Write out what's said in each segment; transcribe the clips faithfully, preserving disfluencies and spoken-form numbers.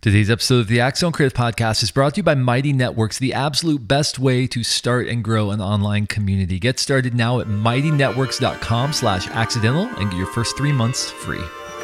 Today's episode of the Axon Creative Podcast is brought to you by Mighty Networks, the absolute best way to start and grow an online community. Get started now at mighty networks dot com slash accidental and get your first three months free.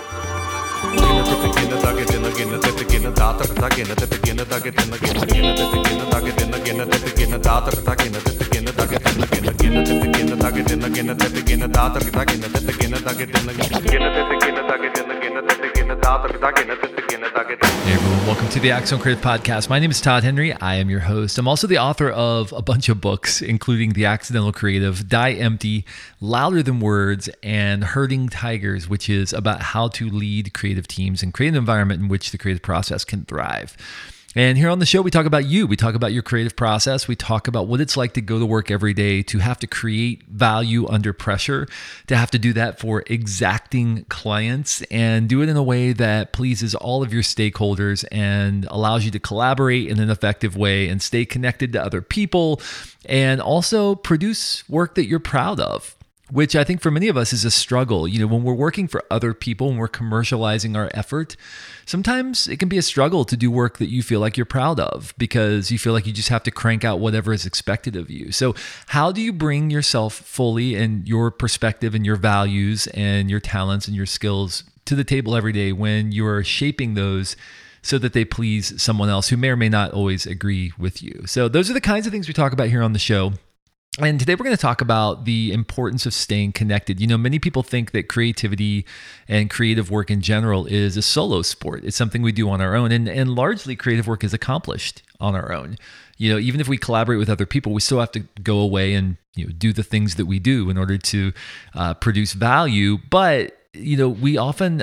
Hey everyone, welcome to the Axon Creative Podcast. My name is Todd Henry. I am your host. I'm also the author of a bunch of books, including The Accidental Creative, Die Empty, Louder Than Words, and Herding Tigers, which is about how to lead creative teams and create an environment in which the creative process can thrive. And here on the show, we talk about you. We talk about your creative process. We talk about what it's like to go to work every day, to have to create value under pressure, to have to do that for exacting clients, and do it in a way that pleases all of your stakeholders and allows you to collaborate in an effective way and stay connected to other people, and also produce work that you're proud of, which I think for many of us is a struggle. You know, when we're working for other people and we're commercializing our effort, sometimes it can be a struggle to do work that you feel like you're proud of because you feel like you just have to crank out whatever is expected of you. So how do you bring yourself fully and your perspective and your values and your talents and your skills to the table every day when you're shaping those so that they please someone else who may or may not always agree with you? So those are the kinds of things we talk about here on the show. And today we're going to talk about the importance of staying connected. You know, many people think that creativity and creative work in general is a solo sport. It's something we do on our own. And, and largely creative work is accomplished on our own. You know, even if we collaborate with other people, we still have to go away and, you know, do the things that we do in order to uh, produce value. But, you know, we often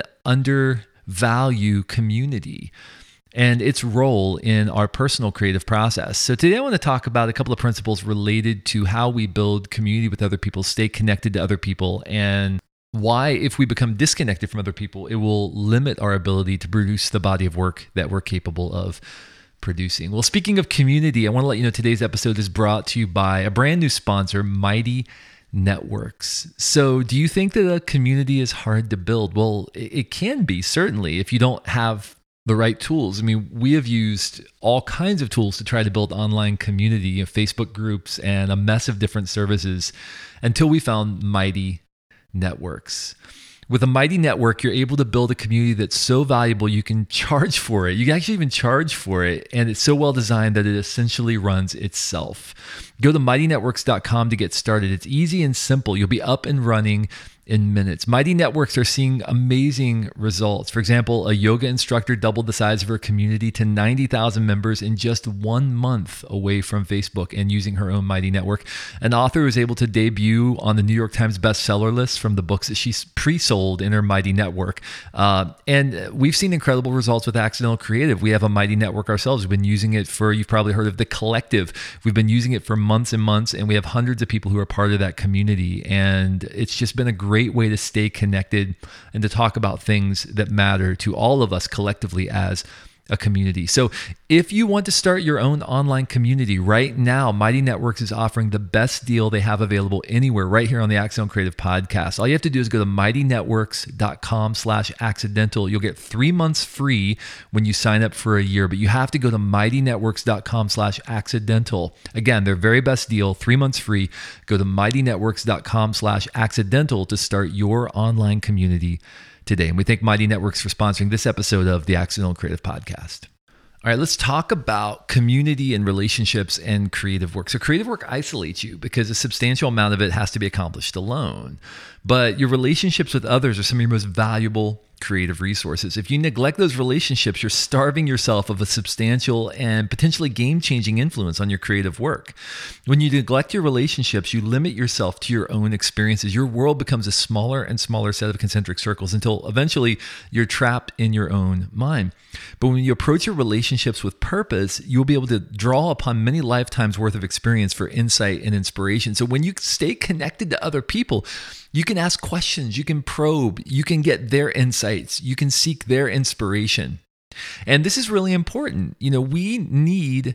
undervalue community and its role in our personal creative process. So today I want to talk about a couple of principles related to how we build community with other people, stay connected to other people, and why, if we become disconnected from other people, it will limit our ability to produce the body of work that we're capable of producing. Well, speaking of community, I want to let you know today's episode is brought to you by a brand new sponsor, Mighty Networks. So do you think that a community is hard to build? Well, it can be, certainly, if you don't have the right tools. I mean, we have used all kinds of tools to try to build online community, you know, Facebook groups and a mess of different services until we found Mighty Networks. With a Mighty Network, you're able to build a community that's so valuable you can charge for it. You can actually even charge for it, and it's so well designed that it essentially runs itself. Go to mighty networks dot com to get started. It's easy and simple. You'll be up and running in minutes. Mighty Networks are seeing amazing results. For example, a yoga instructor doubled the size of her community to ninety thousand members in just one month away from Facebook and using her own Mighty Network. An author was able to debut on the New York Times bestseller list from the books that she's pre-sold in her Mighty Network. Uh, and we've seen incredible results with Accidental Creative. We have a Mighty Network ourselves. We've been using it for, you've probably heard of The Collective. We've been using it for months and months, and we have hundreds of people who are part of that community. And it's just been a great Great way to stay connected and to talk about things that matter to all of us collectively as a community. So if you want to start your own online community right now, Mighty Networks is offering the best deal they have available anywhere right here on the Axon Creative Podcast. All you have to do is go to mighty networks dot com slash accidental. You'll get three months free when you sign up for a year, but you have to go to mighty networks dot com slash accidental. Again, their very best deal, three months free. Go to mighty networks dot com slash accidental to start your online community today. And we thank Mighty Networks for sponsoring this episode of the Accidental Creative Podcast. All right, let's talk about community and relationships and creative work. So creative work isolates you because a substantial amount of it has to be accomplished alone. But your relationships with others are some of your most valuable creative resources. If you neglect those relationships, you're starving yourself of a substantial and potentially game-changing influence on your creative work. When you neglect your relationships, you limit yourself to your own experiences. Your world becomes a smaller and smaller set of concentric circles until eventually you're trapped in your own mind. But when you approach your relationships with purpose, you'll be able to draw upon many lifetimes worth of experience for insight and inspiration. So when you stay connected to other people, you can ask questions, you can probe, you can get their insights, you can seek their inspiration. And this is really important. You know, we need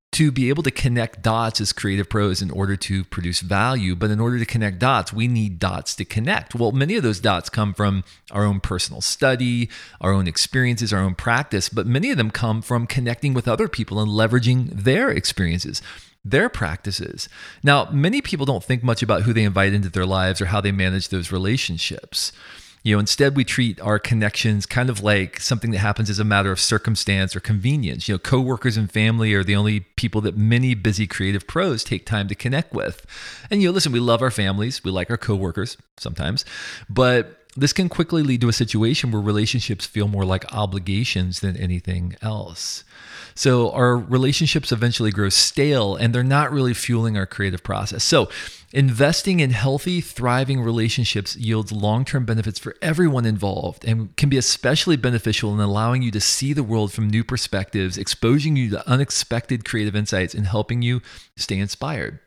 to be able to connect dots as creative pros in order to produce value. But in order to connect dots, we need dots to connect. Well, many of those dots come from our own personal study, our own experiences, our own practice, but many of them come from connecting with other people and leveraging their experiences, their practices. Now, many people don't think much about who they invite into their lives or how they manage those relationships. You know, instead, we treat our connections kind of like something that happens as a matter of circumstance or convenience. You know, coworkers and family are the only people that many busy creative pros take time to connect with. And, you know, listen, we love our families. We like our coworkers sometimes. But this can quickly lead to a situation where relationships feel more like obligations than anything else. So our relationships eventually grow stale and they're not really fueling our creative process. So investing in healthy, thriving relationships yields long-term benefits for everyone involved and can be especially beneficial in allowing you to see the world from new perspectives, exposing you to unexpected creative insights, and helping you stay inspired.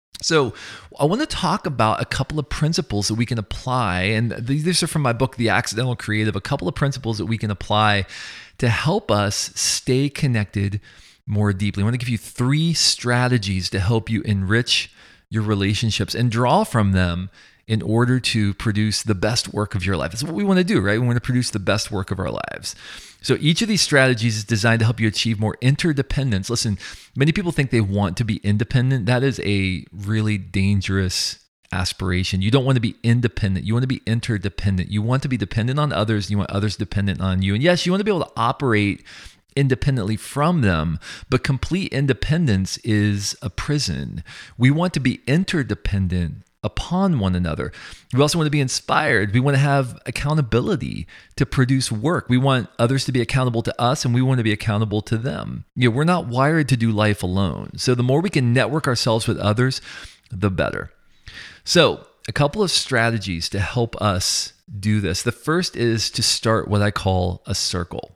So I want to talk about a couple of principles that we can apply, and these are from my book, The Accidental Creative, a couple of principles that we can apply to help us stay connected more deeply. I want to give you three strategies to help you enrich your relationships and draw from them in order to produce the best work of your life. That's what we want to do, right? We want to produce the best work of our lives. So each of these strategies is designed to help you achieve more interdependence. Listen, many people think they want to be independent. That is a really dangerous aspiration. You don't want to be independent. You want to be interdependent. You want to be dependent on others. You want others dependent on you. And yes, you want to be able to operate independently from them, but complete independence is a prison. We want to be interdependent upon one another. We also want to be inspired. We want to have accountability to produce work. We want others to be accountable to us, and we want to be accountable to them. You know, we're not wired to do life alone. So the more we can network ourselves with others, the better. So a couple of strategies to help us do this. The first is to start what I call a circle.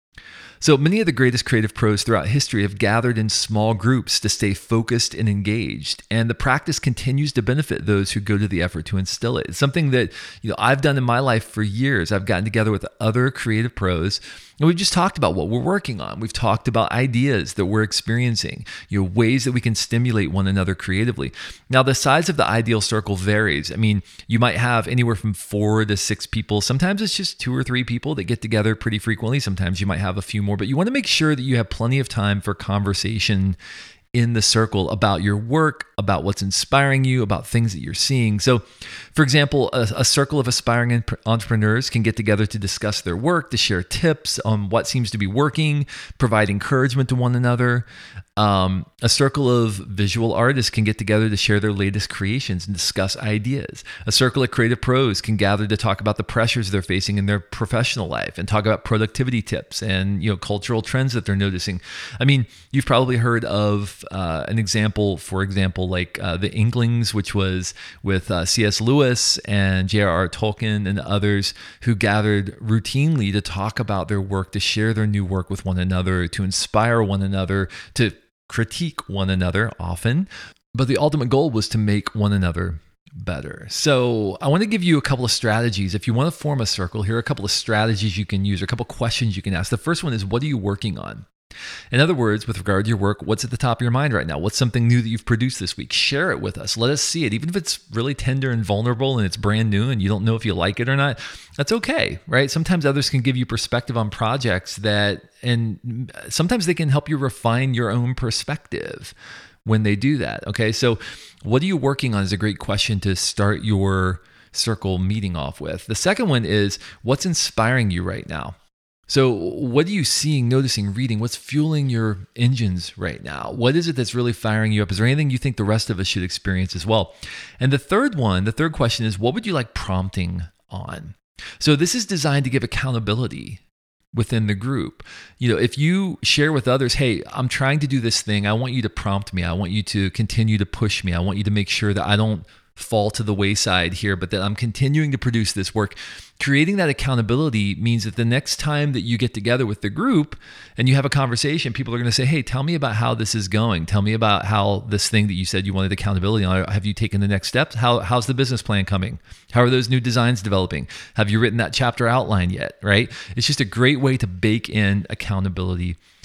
So many of the greatest creative pros throughout history have gathered in small groups to stay focused and engaged, and the practice continues to benefit those who go to the effort to instill it. It's something that, you know, I've done in my life for years. I've gotten together with other creative pros, and we've just talked about what we're working on. We've talked about ideas that we're experiencing, you know, ways that we can stimulate one another creatively. Now, the size of the ideal circle varies. I mean, you might have anywhere from four to six people. Sometimes it's just two or three people that get together pretty frequently. Sometimes you might have a few more, but you want to make sure that you have plenty of time for conversation in the circle about your work, about what's inspiring you, about things that you're seeing. So, for example, a, a circle of aspiring entrepreneurs can get together to discuss their work, to share tips on what seems to be working, provide encouragement to one another. Um, a circle of visual artists can get together to share their latest creations and discuss ideas. A circle of creative pros can gather to talk about the pressures they're facing in their professional life and talk about productivity tips and, you know, cultural trends that they're noticing. I mean, you've probably heard of uh, an example, for example, like uh, the Inklings, which was with uh, C S Lewis and J R R Tolkien and others who gathered routinely to talk about their work, to share their new work with one another, to inspire one another, to critique one another often, but the ultimate goal was to make one another better. So I want to give you a couple of strategies. If you want to form a circle, here are a couple of strategies you can use, or a couple of questions you can ask. The first one is, what are you working on? In other words, with regard to your work, what's at the top of your mind right now? What's something new that you've produced this week? Share it with us. Let us see it. Even if it's really tender and vulnerable and it's brand new and you don't know if you like it or not, that's okay, right? Sometimes others can give you perspective on projects that, and sometimes they can help you refine your own perspective when they do that, okay? So what are you working on is a great question to start your circle meeting off with. The second one is, what's inspiring you right now? So what are you seeing, noticing, reading? What's fueling your engines right now? What is it that's really firing you up? Is there anything you think the rest of us should experience as well? And the third one, the third question is, what would you like prompting on? So this is designed to give accountability within the group. You know, if you share with others, hey, I'm trying to do this thing. I want you to prompt me. I want you to continue to push me. I want you to make sure that I don't fall to the wayside here, but that I'm continuing to produce this work. Creating that accountability means that the next time that you get together with the group and you have a conversation, people are going to say, hey, tell me about how this is going. Tell me about how this thing that you said you wanted accountability on, have you taken the next steps? How, how's the business plan coming? How are those new designs developing? Have you written that chapter outline yet, right? It's just a great way to bake in accountability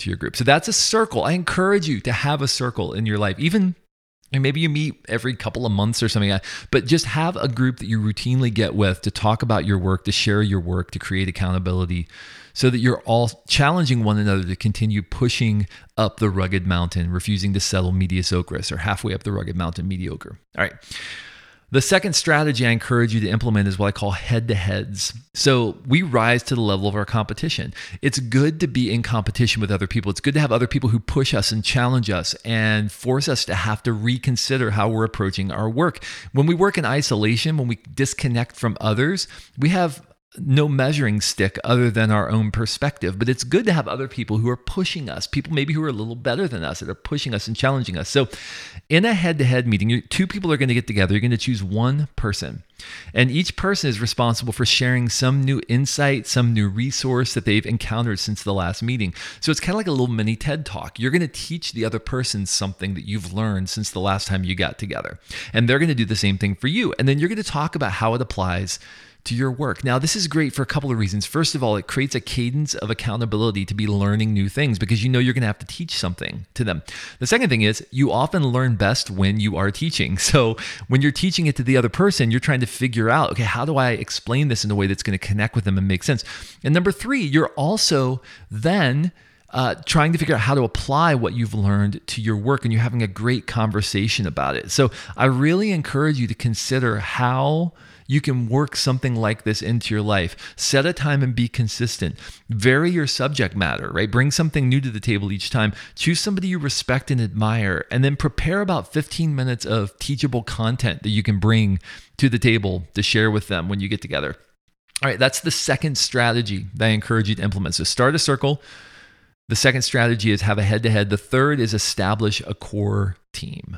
to your group. So that's a circle. I encourage you to have a circle in your life, even and maybe you meet every couple of months or something, but just have a group that you routinely get with to talk about your work, to share your work, to create accountability so that you're all challenging one another to continue pushing up the rugged mountain, refusing to settle mediocris or halfway up the rugged mountain mediocre. All right. The second strategy I encourage you to implement is what I call head-to-heads. So we rise to the level of our competition. It's good to be in competition with other people. It's good to have other people who push us and challenge us and force us to have to reconsider how we're approaching our work. When we work in isolation, when we disconnect from others, we have no measuring stick other than our own perspective. But it's good to have other people who are pushing us, people maybe who are a little better than us that are pushing us and challenging us. So in a head-to-head meeting, you, two people are going to get together. You're going to choose one person. And each person is responsible for sharing some new insight, some new resource that they've encountered since the last meeting. So it's kind of like a little mini TED Talk. You're going to teach the other person something that you've learned since the last time you got together. And they're going to do the same thing for you. And then you're going to talk about how it applies to your work. Now, this is great for a couple of reasons. First of all, it creates a cadence of accountability to be learning new things because you know you're going to have to teach something to them. The second thing is you often learn best when you are teaching. So when you're teaching it to the other person, you're trying to figure out, okay, how do I explain this in a way that's going to connect with them and make sense? And number three, you're also then Uh, trying to figure out how to apply what you've learned to your work, and you're having a great conversation about it. So I really encourage you to consider how you can work something like this into your life. Set a time and be consistent. Vary your subject matter, right? Bring something new to the table each time. Choose somebody you respect and admire, and then prepare about fifteen minutes of teachable content that you can bring to the table to share with them when you get together. All right, that's the second strategy that I encourage you to implement. So start a circle. The second strategy is have a head-to-head. The third is establish a core team.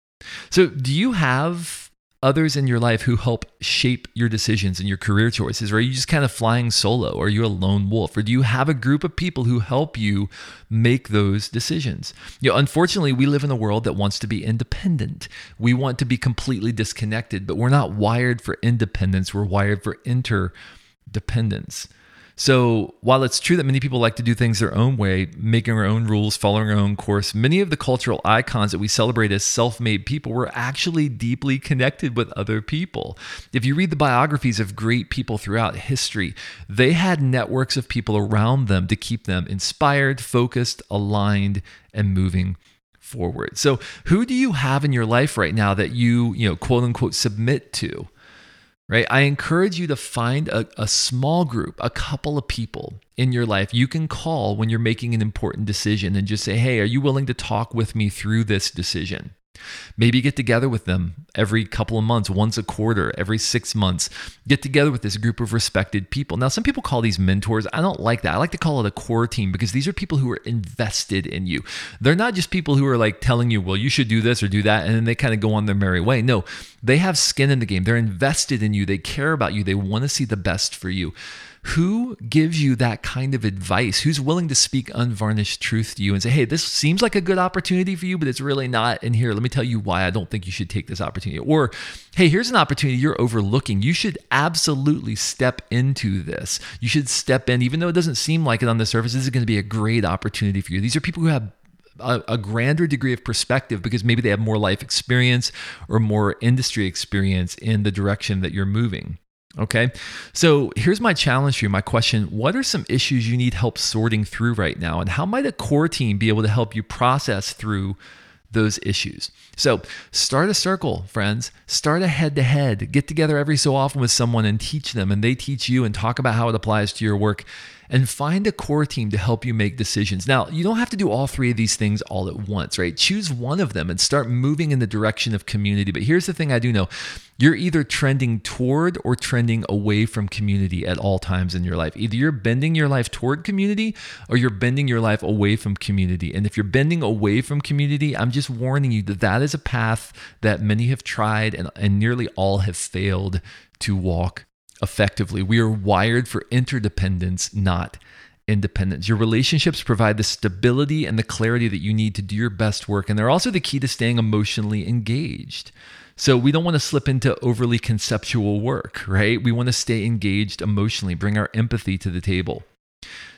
So do you have others in your life who help shape your decisions and your career choices? Or are you just kind of flying solo? Or are you a lone wolf? Or do you have a group of people who help you make those decisions? You know, unfortunately, we live in a world that wants to be independent. We want to be completely disconnected, but we're not wired for independence. We're wired for interdependence. So while it's true that many people like to do things their own way, making our own rules, following our own course, many of the cultural icons that we celebrate as self-made people were actually deeply connected with other people. If you read the biographies of great people throughout history, they had networks of people around them to keep them inspired, focused, aligned, and moving forward. So who do you have in your life right now that you, you know, quote unquote, submit to? Right? I encourage you to find a, a small group, a couple of people in your life you can call when you're making an important decision and just say, hey, are you willing to talk with me through this decision? Maybe get together with them every couple of months, once a quarter, every six months. Get together with this group of respected people. Now, some people call these mentors. I don't like that. I like to call it a core team because these are people who are invested in you. They're not just people who are like telling you, well, you should do this or do that, and then they kind of go on their merry way. No, they have skin in the game. They're invested in you. They care about you. They want to see the best for you. Who gives you that kind of advice? Who's willing to speak unvarnished truth to you and say, hey, this seems like a good opportunity for you, but it's really not. And here, let me tell you why I don't think you should take this opportunity. Or, hey, here's an opportunity you're overlooking. You should absolutely step into this. You should step in, even though it doesn't seem like it on the surface. This is going to be a great opportunity for you. These are people who have A, a grander degree of perspective because maybe they have more life experience or more industry experience in the direction that you're moving. Okay, so here's my challenge for you, my question. What are some issues you need help sorting through right now? And how might a core team be able to help you process through those issues? So start a circle, friends. Start a head-to-head. Get together every so often with someone and teach them, and they teach you and talk about how it applies to your work. And find a core team to help you make decisions. Now, you don't have to do all three of these things all at once, right? Choose one of them and start moving in the direction of community. But here's the thing I do know. You're either trending toward or trending away from community at all times in your life. Either you're bending your life toward community or you're bending your life away from community. And if you're bending away from community, I'm just warning you that that is a path that many have tried and, and nearly all have failed to walk effectively. We are wired for interdependence, not independence. Your relationships provide the stability and the clarity that you need to do your best work. And they're also the key to staying emotionally engaged. So we don't want to slip into overly conceptual work, right? We want to stay engaged emotionally, bring our empathy to the table.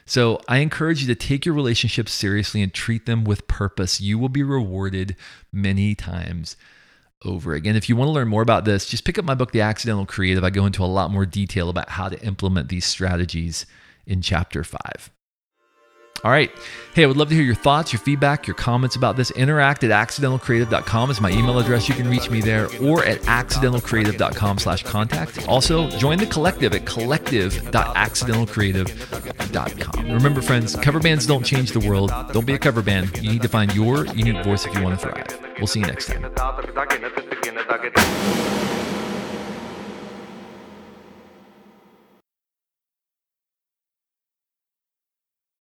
So I encourage you to take your relationships seriously and treat them with purpose. You will be rewarded many times over again. If you want to learn more about this, just pick up my book, The Accidental Creative. I go into a lot more detail about how to implement these strategies in chapter five. All right. Hey, I would love to hear your thoughts, your feedback, your comments about this. Interact at accidental creative dot com is my email address. You can reach me there, or at accidental creative dot com slash contact. Also, join the collective at collective dot accidental creative dot com. Remember, friends, cover bands don't change the world. Don't be a cover band. You need to find your unique voice if you want to thrive. We'll see you next time.